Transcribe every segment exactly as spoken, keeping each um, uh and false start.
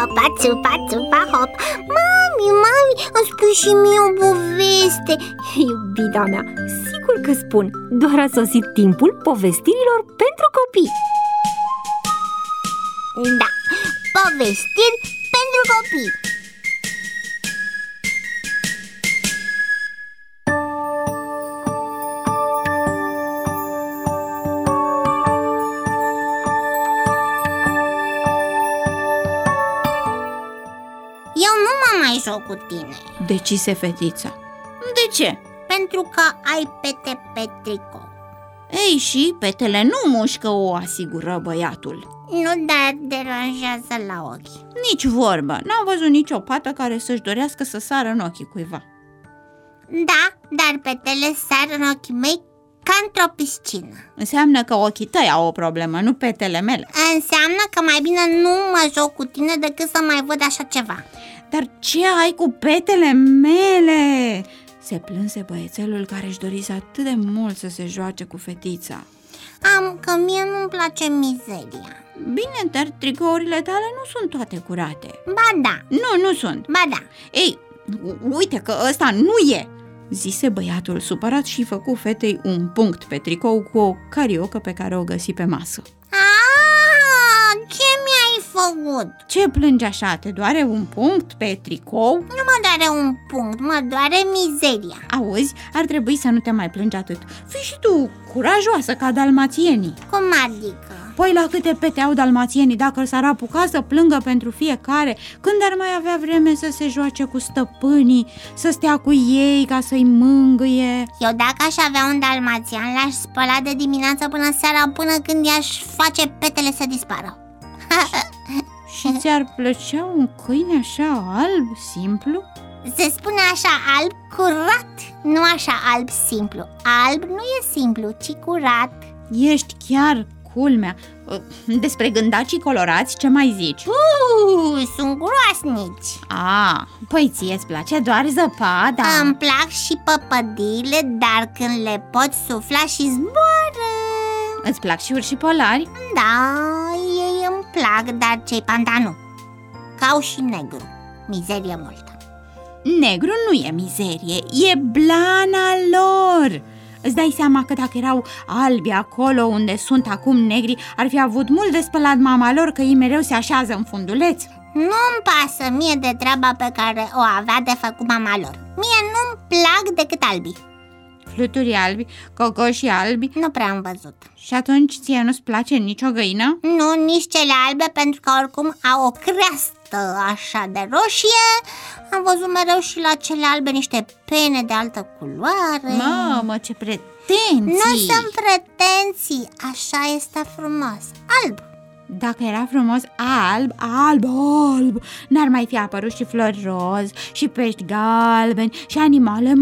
hopa, țupa, țupa, hop. Mami, mami, îmi spui și mie o poveste. Iubita mea, sigur că spun. Doar a sosit timpul povestirilor pentru copii. Da, povestiri pentru copii. Eu nu mă mai joc cu tine. Decise fetița. De ce? Pentru că ai pete pe tricou. Ei, și petele nu mușcă, o asigură băiatul. Nu, dar deranjează la ochi. Nici vorbă, n-am văzut nicio pată care să-și dorească să sară în ochii cuiva. Da, dar petele sar în ochii mei ca într-o piscină. Înseamnă că ochii tăi au o problemă, nu petele mele. Înseamnă că mai bine nu mă joc cu tine decât să mai văd așa ceva. Dar ce ai cu petele mele? Se plânse băiețelul care își dorise atât de mult să se joace cu fetița. Am că mie nu-mi place mizeria. Bine, dar tricourile tale nu sunt toate curate. Ba da. Nu, nu sunt. Ba da. Ei, uite că ăsta nu e, zise băiatul supărat și făcu fetei un punct pe tricou cu o cariocă pe care o găsi pe masă. Aaaa, ce mi-ai făcut? Ce plângi așa? Te doare un punct pe tricou? Nu mă doare un punct, mă doare mizeria. Auzi, ar trebui să nu te mai plângi atât. Fii și tu curajoasă ca dalmațienii. Cum adică? Păi la câte pete au dalmațienii dacă s-ar apuca să plângă pentru fiecare, când ar mai avea vreme să se joace cu stăpânii, să stea cu ei ca să-i mângâie? Eu dacă aș avea un dalmațian, l-aș spăla de dimineață până seara, până când i-aș face petele să dispară. Și ți-ar plăcea un câine așa alb, simplu? Se spune așa alb curat, nu așa alb simplu. Alb nu e simplu, ci curat. Ești chiar culmea. Despre gândacii colorați ce mai zici? Uuu, sunt groasnici. A, păi ție îți place doar zăpada? Îmi plac și păpădiile, dar când le pot sufla și zboară. Îți plac și urși polari? Da, ei îmi plac, dar cei panda nu. Că au și negru, mizerie multă. Negru nu e mizerie, e blana lor. Îți dai seama că dacă erau albi acolo unde sunt acum negri, ar fi avut mult de spălat mama lor, că ei mereu se așează în funduleț? Nu-mi pasă mie de treaba pe care o avea de făcut mama lor. Mie nu-mi plac decât albii. Fluturi albi, cocoșii albi? Nu prea am văzut. Și atunci ție nu-ți place nicio găină? Nu, nici cele albe, pentru că oricum au o creastă așa de roșie. Am văzut mereu și la cele albe niște pene de altă culoare. Mamă, ce pretenții! Nu sunt pretenții, așa este frumos. Alb. Dacă era frumos alb, alb, alb, n-ar mai fi apărut și flori roz, și pești galbeni, și animale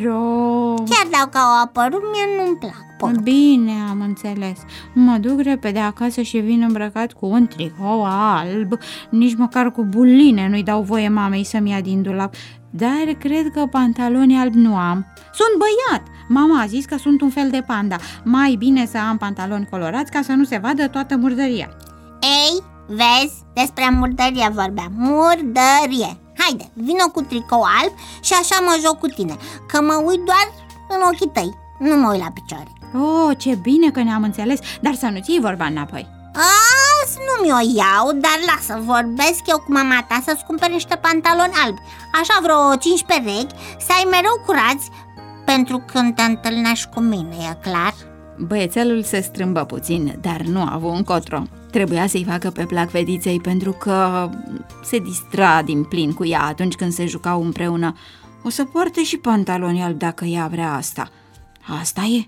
maro. Chiar dacă au apărut, mie nu-mi plac. Punct. Bine, am înțeles. Mă duc repede acasă și vin îmbrăcat cu un tricou alb. Nici măcar cu buline nu-i dau voie mamei să-mi ia din dulap. Dar cred că pantaloni albi nu am. Sunt băiat. Mama a zis că sunt un fel de panda. Mai bine să am pantaloni colorați ca să nu se vadă toată murdăria. Ei, vezi, despre murdărie vorbeam. Murdărie. Haide, vino cu tricou alb și așa mă joc cu tine, că mă uit doar în ochii tăi, nu mă uit la picioare. Oh, ce bine că ne-am înțeles, dar să nu-ți iei vorba înapoi. Azi nu mi-o iau, dar lasă, vorbesc eu cu mama ta să-ți cumpere niște pantaloni albi. Așa vreo cinci perechi, să ai mereu curați pentru când te întâlnești cu mine, e clar? Băiețelul se strâmbă puțin, dar nu a avut încotro. Trebuia să-i facă pe plac fetiței pentru că se distra din plin cu ea atunci când se jucau împreună. O să poarte și pantaloni albi dacă ea vrea asta. Asta e.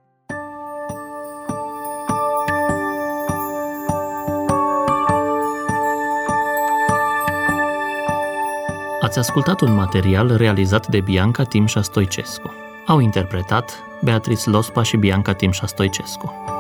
Ați ascultat un material realizat de Bianca Timșa Stoicescu. Au interpretat Beatrice Lospa și Bianca Timșa Stoicescu.